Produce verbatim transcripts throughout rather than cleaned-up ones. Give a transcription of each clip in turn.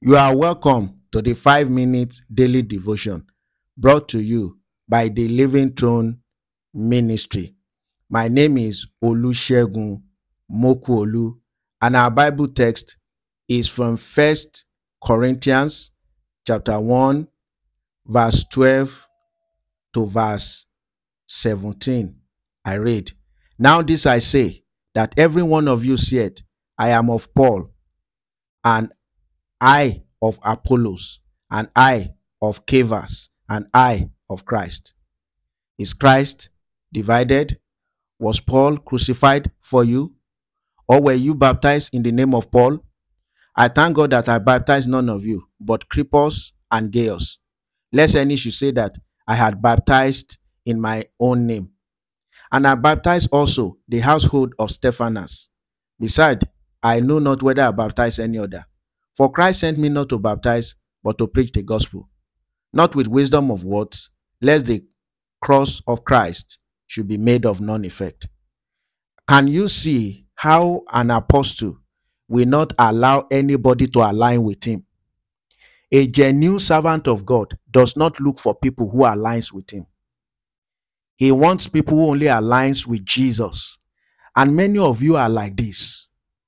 You are welcome to the five minute daily devotion brought to you by the Living Throne Ministry. My name is Olusegun Mokuolu, and our Bible text is from First Corinthians chapter one, verse twelve to verse seventeen. I read, "Now this I say, that every one of you said, I am of Paul, and I of Apollos, and I of Cephas, and I of Christ. Is Christ divided? Was Paul crucified for you? Or were you baptized in the name of Paul? I thank God that I baptized none of you, but Crippus and Gaius, lest any should say that I had baptized in my own name. And I baptized also the household of Stephanas. Beside, I know not whether I baptized any other. For Christ sent me not to baptize, but to preach the gospel, not with wisdom of words, lest the cross of Christ should be made of none effect." Can you see how an apostle will not allow anybody to align with him? A genuine servant of God does not look for people who aligns with him. He wants people who only aligns with Jesus. And many of you are like this.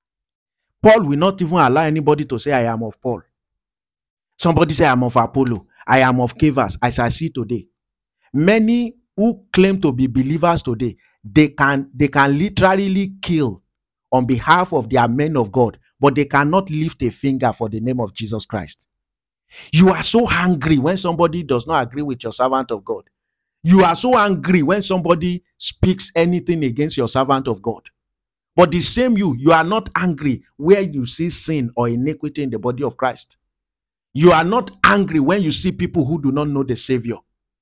Paul will not even allow anybody to say, I am of Paul. Somebody say, I am of Apollo. I am of Cephas, as I see today. Many who claim to be believers today, they can, they can literally kill on behalf of their men of God, but they cannot lift a finger for the name of Jesus Christ. You are so angry when somebody does not agree with your servant of God. You are so angry when somebody speaks anything against your servant of God. But the same you, you are not angry where you see sin or iniquity in the body of Christ. You are not angry when you see people who do not know the Savior.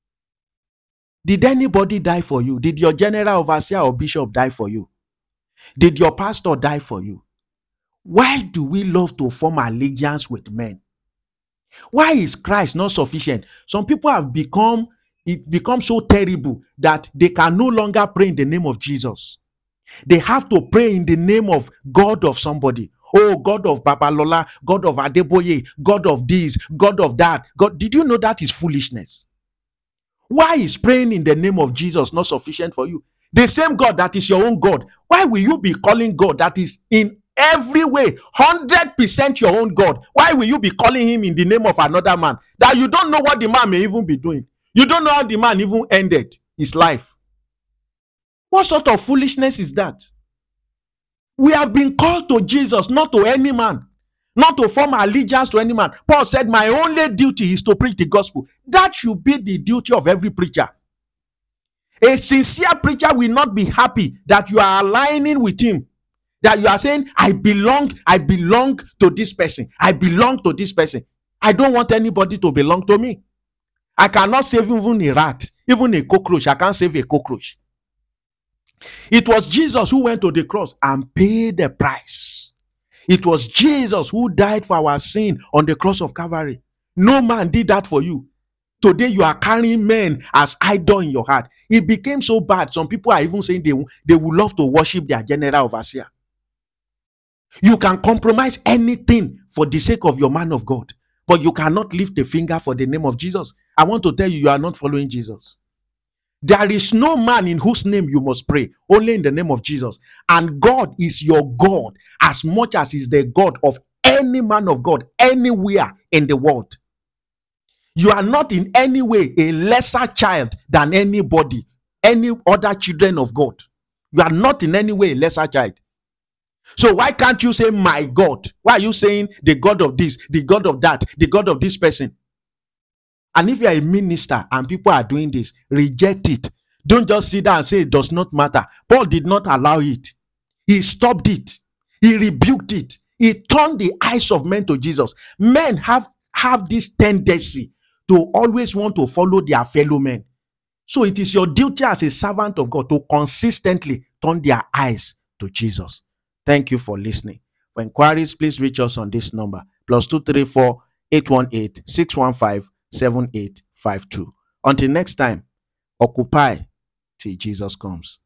Did anybody die for you? Did your general overseer or bishop die for you? Did your pastor die for you? Why do we love to form allegiance with men? Why is Christ not sufficient? Some people have become, it becomes so terrible that they can no longer pray in the name of Jesus. They have to pray in the name of God of somebody. Oh, God of Babalola, God of Adeboye, God of this, God of that. God, did you know that is foolishness? Why is praying in the name of Jesus not sufficient for you? The same God that is your own God. Why will you be calling God that is in every way one hundred percent your own God? Why will you be calling him in the name of another man that you don't know what the man may even be doing? You don't know how the man even ended his life. What sort of foolishness is that? We have been called to Jesus, not to any man, not to form allegiance to any man. Paul said, my only duty is to preach the gospel. That should be the duty of every preacher. A sincere preacher will not be happy that you are aligning with him, that you are saying, I belong, I belong to this person. I belong to this person. I don't want anybody to belong to me. I cannot save even a rat, even a cockroach. I can't save a cockroach. It was Jesus who went to the cross and paid the price. It was Jesus who died for our sin on the cross of Calvary. No man did that for you. Today you are carrying men as idol in your heart. It became so bad. Some people are even saying they, they would love to worship their general overseer. You can compromise anything for the sake of your man of God, but you cannot lift a finger for the name of Jesus. I want to tell you, you are not following Jesus. There is no man in whose name you must pray, only in the name of Jesus. And God is your God as much as is the God of any man of God anywhere in the world. You are not in any way a lesser child than anybody, any other children of God. You are not in any way a lesser child. So why can't you say my God? Why are you saying the God of this, the God of that, the God of this person? And if you are a minister and people are doing this, reject it. Don't just sit down and say it does not matter. Paul did not allow it. He stopped it. He rebuked it. He turned the eyes of men to Jesus. Men have, have this tendency to always want to follow their fellow men. So it is your duty as a servant of God to consistently turn their eyes to Jesus. Thank you for listening. For inquiries, please reach us on this number, plus two three four, eight one eight, six one five, seven eight five two. Until next time, occupy till Jesus comes.